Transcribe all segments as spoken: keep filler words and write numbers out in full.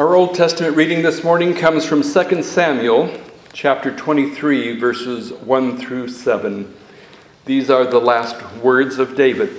Our Old Testament reading this morning comes from Second Samuel, chapter twenty-three, verses one through seven. These are the last words of David.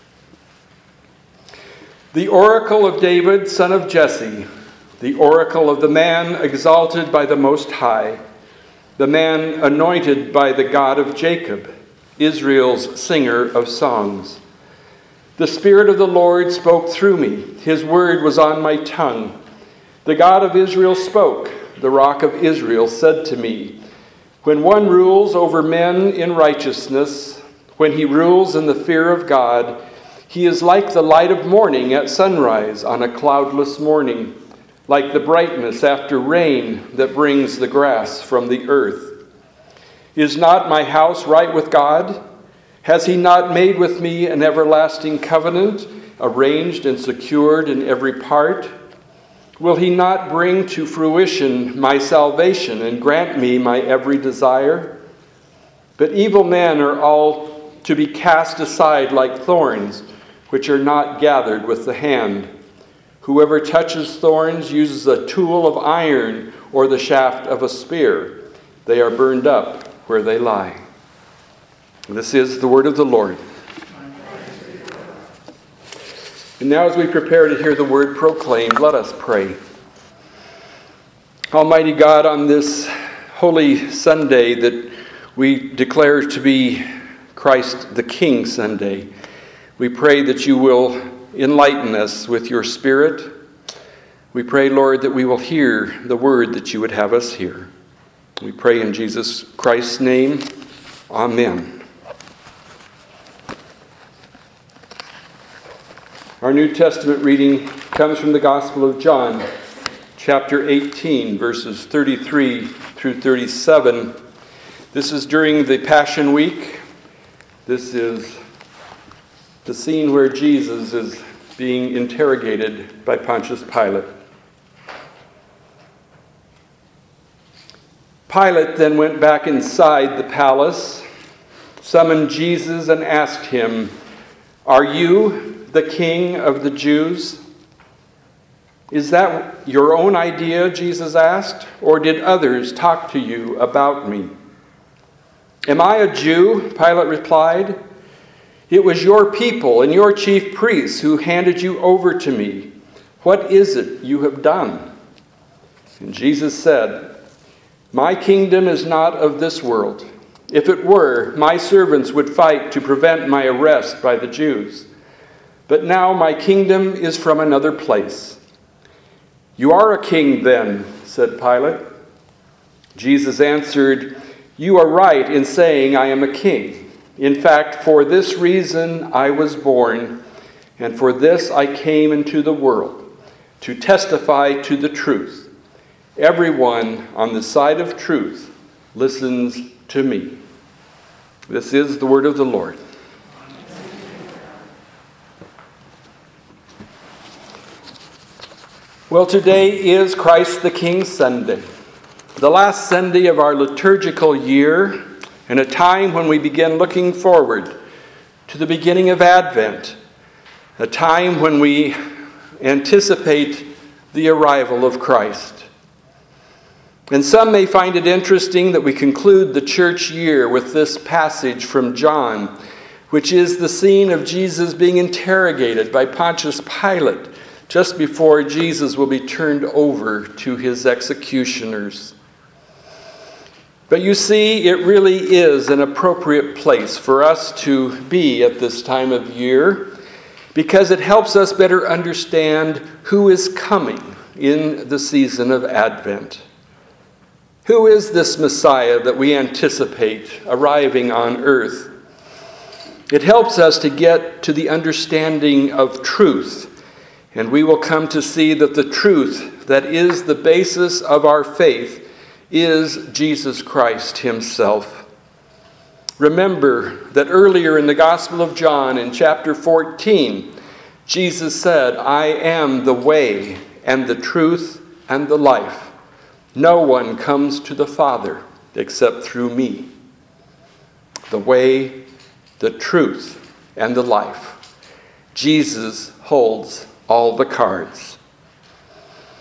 The oracle of David, son of Jesse, the oracle of the man exalted by the Most High, the man anointed by the God of Jacob, Israel's singer of songs. The Spirit of the Lord spoke through me. His word was on my tongue. The God of Israel spoke. The Rock of Israel said to me, when one rules over men in righteousness, when he rules in the fear of God, he is like the light of morning at sunrise on a cloudless morning, like the brightness after rain that brings the grass from the earth. Is not my house right with God? Has he not made with me an everlasting covenant, arranged and secured in every part? Will he not bring to fruition my salvation and grant me my every desire? But evil men are all to be cast aside like thorns, which are not gathered with the hand. Whoever touches thorns uses a tool of iron or the shaft of a spear. They are burned up where they lie. This is the word of the Lord. And now as we prepare to hear the word proclaimed, let us pray. Almighty God, on this Holy Sunday that we declare to be Christ the King Sunday, we pray that you will enlighten us with your Spirit. We pray, Lord, that we will hear the word that you would have us hear. We pray in Jesus Christ's name. Amen. Our New Testament reading comes from the Gospel of John, chapter eighteen, verses thirty-three through thirty-seven. This is during the Passion Week. This is the scene where Jesus is being interrogated by Pontius Pilate. Pilate then went back inside the palace, summoned Jesus, and asked him, "Are you the King of the Jews?" "Is that your own idea?" Jesus asked, "or did others talk to you about me?" "Am I a Jew?" Pilate replied. "It was your people and your chief priests who handed you over to me. What is it you have done?" And Jesus said, "My kingdom is not of this world. If it were, my servants would fight to prevent my arrest by the Jews. But now my kingdom is from another place." "You are a king then," said Pilate. Jesus answered, "You are right in saying I am a king. In fact, for this reason I was born, and for this I came into the world, to testify to the truth. Everyone on the side of truth listens to me." This is the word of the Lord. Well, today is Christ the King Sunday, the last Sunday of our liturgical year, and a time when we begin looking forward to the beginning of Advent, a time when we anticipate the arrival of Christ. And some may find it interesting that we conclude the church year with this passage from John, which is the scene of Jesus being interrogated by Pontius Pilate just before Jesus will be turned over to his executioners. But you see, it really is an appropriate place for us to be at this time of year, because it helps us better understand who is coming in the season of Advent. Who is this Messiah that we anticipate arriving on earth? It helps us to get to the understanding of truth, and we will come to see that the truth that is the basis of our faith is Jesus Christ himself. Remember that earlier in the Gospel of John, in chapter fourteen, Jesus said, "I am the way and the truth and the life. No one comes to the Father except through me." The way, the truth, and the life. Jesus holds all the cards.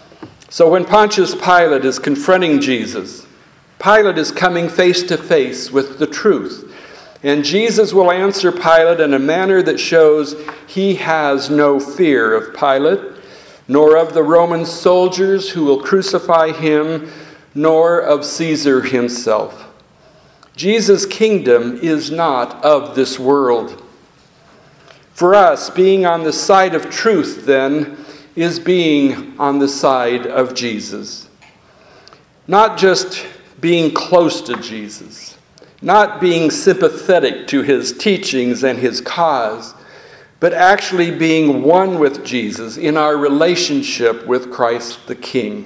So when Pontius Pilate is confronting Jesus, Pilate is coming face to face with the truth. And Jesus will answer Pilate in a manner that shows he has no fear of Pilate, nor of the Roman soldiers who will crucify him, nor of Caesar himself. Jesus' kingdom is not of this world. For us, being on the side of truth, then, is being on the side of Jesus. Not just being close to Jesus, not being sympathetic to his teachings and his cause, but actually being one with Jesus in our relationship with Christ the King.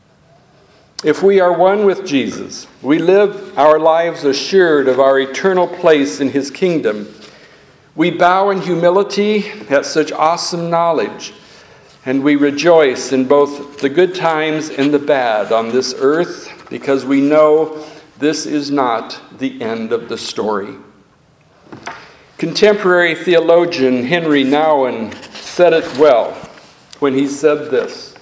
If we are one with Jesus, we live our lives assured of our eternal place in his kingdom. We bow in humility at such awesome knowledge, and we rejoice in both the good times and the bad on this earth, because we know this is not the end of the story. Contemporary theologian Henry Nouwen said it well when he said this: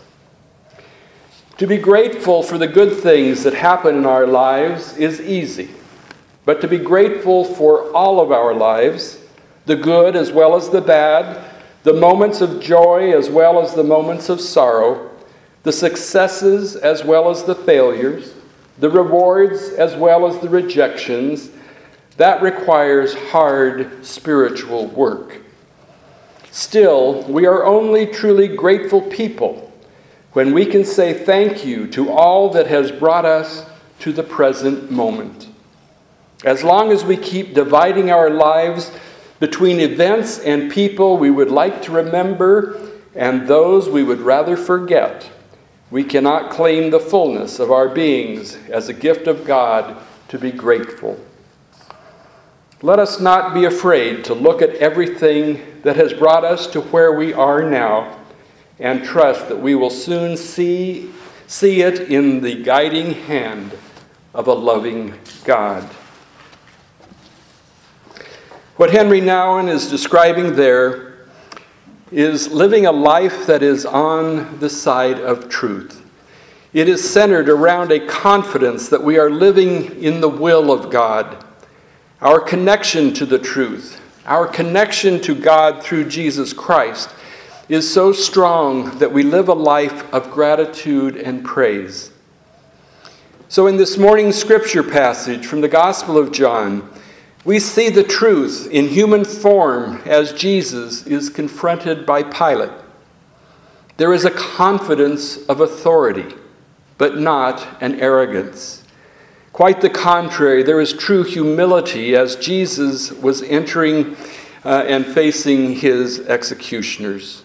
"To be grateful for the good things that happen in our lives is easy, but to be grateful for all of our lives, the good as well as the bad, the moments of joy as well as the moments of sorrow, the successes as well as the failures, the rewards as well as the rejections, that requires hard spiritual work. Still, we are only truly grateful people when we can say thank you to all that has brought us to the present moment. As long as we keep dividing our lives between events and people we would like to remember and those we would rather forget, we cannot claim the fullness of our beings as a gift of God to be grateful. Let us not be afraid to look at everything that has brought us to where we are now and trust that we will soon see, see it in the guiding hand of a loving God." What Henry Nouwen is describing there is living a life that is on the side of truth. It is centered around a confidence that we are living in the will of God. Our connection to the truth, our connection to God through Jesus Christ, is so strong that we live a life of gratitude and praise. So in this morning's scripture passage from the Gospel of John, we see the truth in human form as Jesus is confronted by Pilate. There is a confidence of authority, but not an arrogance. Quite the contrary, there is true humility as Jesus was entering uh, and facing his executioners.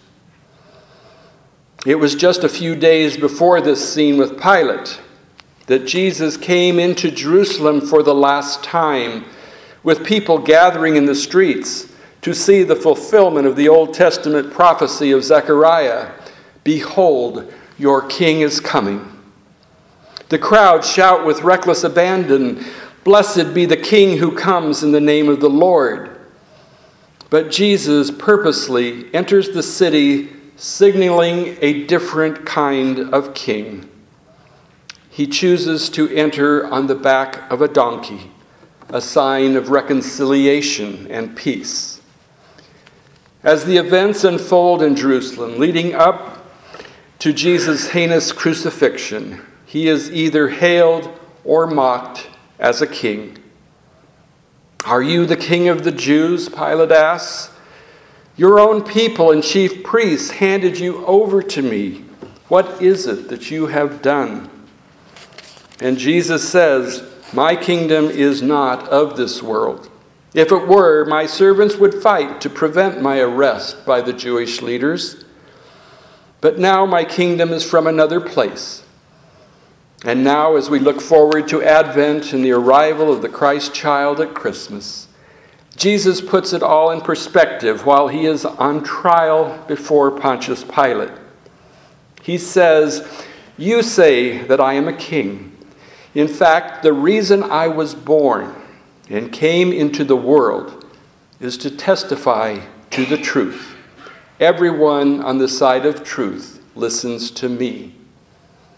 It was just a few days before this scene with Pilate that Jesus came into Jerusalem for the last time, with people gathering in the streets to see the fulfillment of the Old Testament prophecy of Zechariah. "Behold, your king is coming." The crowd shout with reckless abandon, "Blessed be the King who comes in the name of the Lord." But Jesus purposely enters the city signaling a different kind of king. He chooses to enter on the back of a donkey, a sign of reconciliation and peace. As the events unfold in Jerusalem leading up to Jesus' heinous crucifixion, he is either hailed or mocked as a king. "Are you the king of the Jews?" Pilate asks. "Your own people and chief priests handed you over to me. What is it that you have done?" And Jesus says, "My kingdom is not of this world. If it were, my servants would fight to prevent my arrest by the Jewish leaders. But now my kingdom is from another place." And now, as we look forward to Advent and the arrival of the Christ child at Christmas, Jesus puts it all in perspective while he is on trial before Pontius Pilate. He says, "You say that I am a king. In fact, the reason I was born and came into the world is to testify to the truth. Everyone on the side of truth listens to me."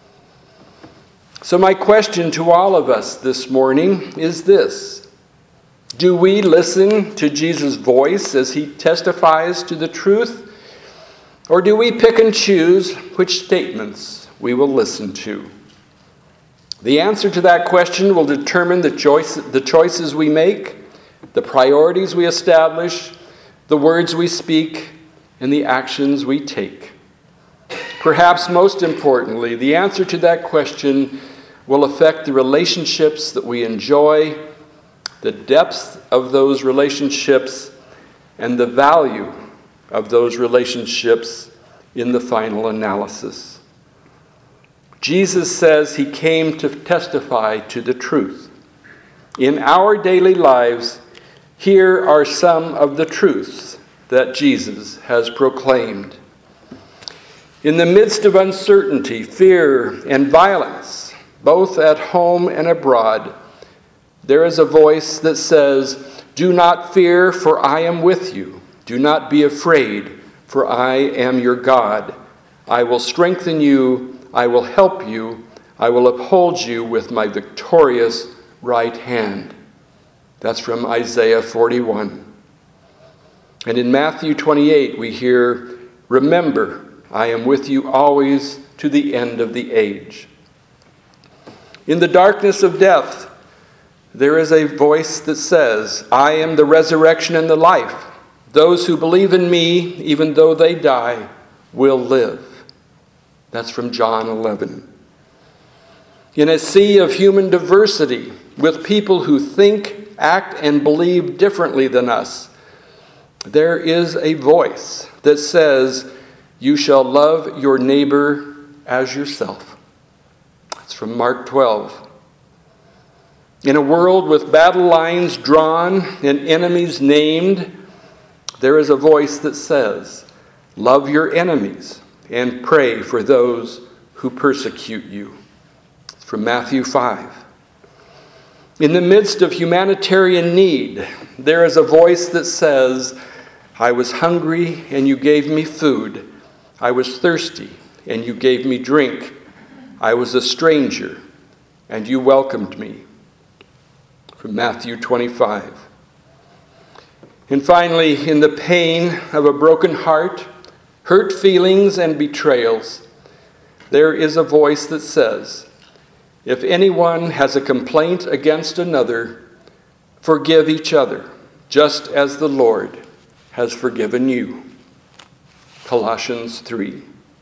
So my question to all of us this morning is this: do we listen to Jesus' voice as he testifies to the truth? Or do we pick and choose which statements we will listen to? The answer to that question will determine the choice, the choices we make, the priorities we establish, the words we speak, and the actions we take. Perhaps most importantly, the answer to that question will affect the relationships that we enjoy, the depth of those relationships, and the value of those relationships in the final analysis. Jesus says he came to testify to the truth. In our daily lives, here are some of the truths that Jesus has proclaimed. In the midst of uncertainty, fear, and violence, both at home and abroad, there is a voice that says, "Do not fear, for I am with you. Do not be afraid, for I am your God. I will strengthen you. I will help you. I will uphold you with my victorious right hand." That's from Isaiah forty-one. And in Matthew twenty-eight, we hear, "Remember, I am with you always to the end of the age." In the darkness of death, there is a voice that says, "I am the resurrection and the life. Those who believe in me, even though they die, will live." That's from John eleven. In a sea of human diversity, with people who think, act, and believe differently than us, there is a voice that says, "You shall love your neighbor as yourself." That's from Mark twelve. In a world with battle lines drawn and enemies named, there is a voice that says, "Love your enemies and pray for those who persecute you." It's from Matthew five. In the midst of humanitarian need, there is a voice that says, "I was hungry and you gave me food. I was thirsty and you gave me drink. I was a stranger and you welcomed me." From Matthew twenty-five. And finally, in the pain of a broken heart, hurt feelings, and betrayals, there is a voice that says, "If anyone has a complaint against another, forgive each other, just as the Lord has forgiven you." Colossians three.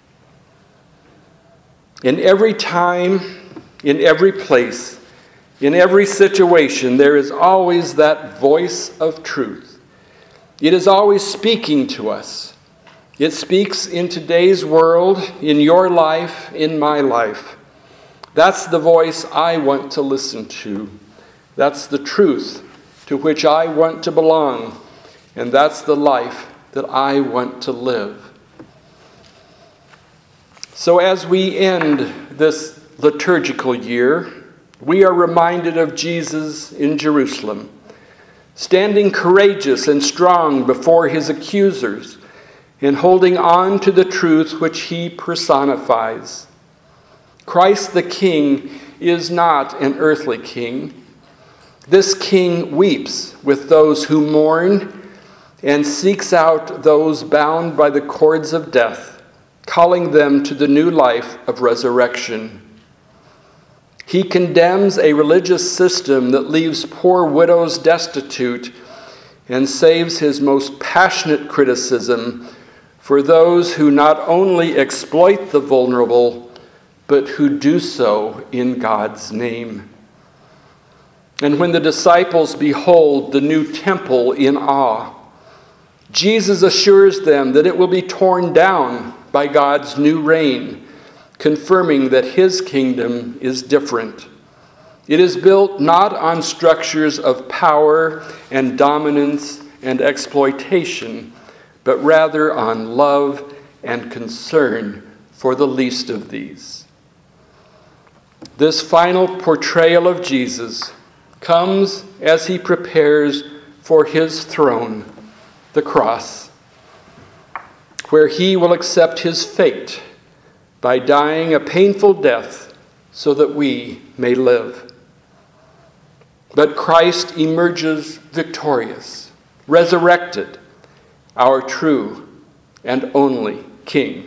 In every time, in every place, in every situation, there is always that voice of truth. It is always speaking to us. It speaks in today's world, in your life, in my life. That's the voice I want to listen to. That's the truth to which I want to belong. And that's the life that I want to live. So as we end this liturgical year, we are reminded of Jesus in Jerusalem, standing courageous and strong before his accusers, and holding on to the truth which he personifies. Christ the King is not an earthly king. This king weeps with those who mourn and seeks out those bound by the cords of death, calling them to the new life of resurrection. He condemns a religious system that leaves poor widows destitute and saves his most passionate criticism for those who not only exploit the vulnerable, but who do so in God's name. And when the disciples behold the new temple in awe, Jesus assures them that it will be torn down by God's new reign, confirming that his kingdom is different. It is built not on structures of power and dominance and exploitation, but rather on love and concern for the least of these. This final portrayal of Jesus comes as he prepares for his throne, the cross, where he will accept his fate by dying a painful death so that we may live. But Christ emerges victorious, resurrected, our true and only King.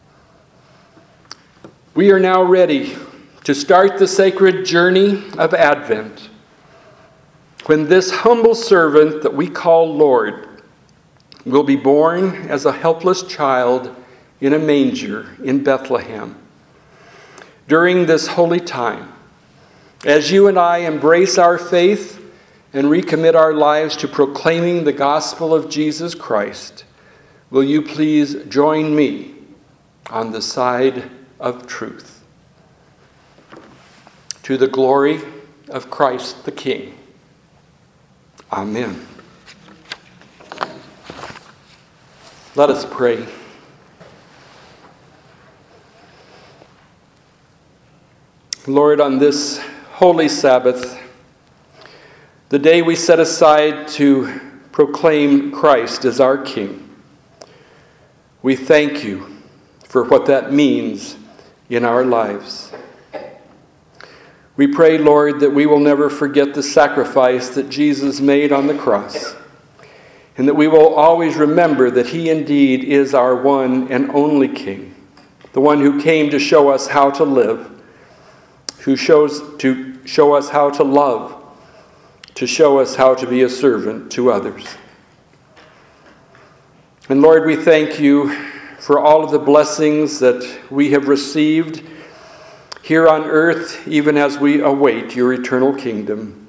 We are now ready to start the sacred journey of Advent, when this humble servant that we call Lord will be born as a helpless child in a manger in Bethlehem. During this holy time, as you and I embrace our faith and recommit our lives to proclaiming the gospel of Jesus Christ, will you please join me on the side of truth? To the glory of Christ the King. Amen. Let us pray. Lord, on this holy Sabbath, the day we set aside to proclaim Christ as our King, we thank you for what that means in our lives. We pray, Lord, that we will never forget the sacrifice that Jesus made on the cross, and that we will always remember that he indeed is our one and only King, the one who came to show us how to live, who shows to show us how to love, to show us how to be a servant to others. And Lord, we thank you for all of the blessings that we have received here on earth, even as we await your eternal kingdom.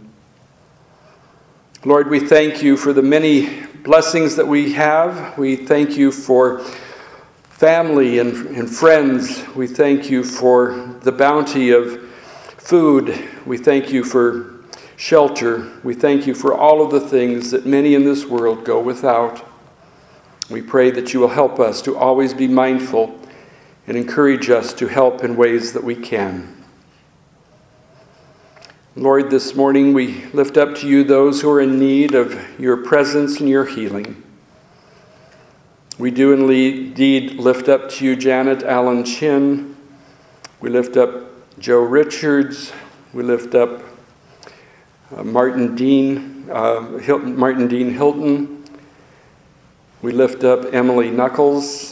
Lord, we thank you for the many blessings that we have. We thank you for family and, and friends. We thank you for the bounty of food. We thank you for shelter. We thank you for all of the things that many in this world go without. We pray that you will help us to always be mindful and encourage us to help in ways that we can. Lord, this morning we lift up to you those who are in need of your presence and your healing. We do indeed lift up to you Janet Allen Chin. We lift up Joe Richards. We lift up uh, Martin Dean, uh, Hilton, Martin Dean Hilton. We lift up Emily Knuckles.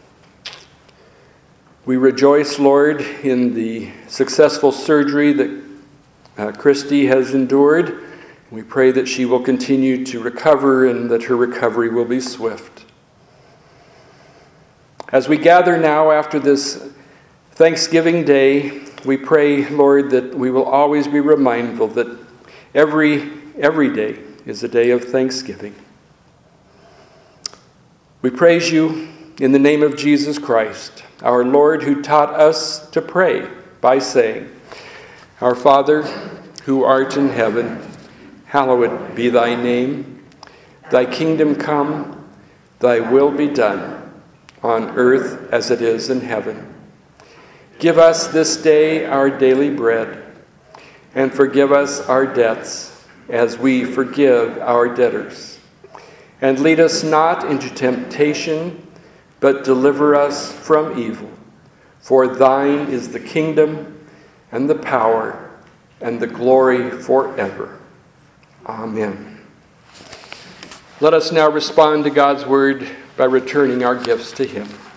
We rejoice, Lord, in the successful surgery that uh, Christy has endured. We pray that she will continue to recover and that her recovery will be swift. As we gather now after this Thanksgiving Day, we pray, Lord, that we will always be remindful that every, every day is a day of thanksgiving. We praise you in the name of Jesus Christ, our Lord, who taught us to pray by saying, Our Father, who art in heaven, hallowed be thy name. Thy kingdom come, thy will be done, on earth as it is in heaven. Give us this day our daily bread, and forgive us our debts as we forgive our debtors. And lead us not into temptation, but deliver us from evil. For thine is the kingdom, and the power, and the glory forever. Amen. Let us now respond to God's word by returning our gifts to him.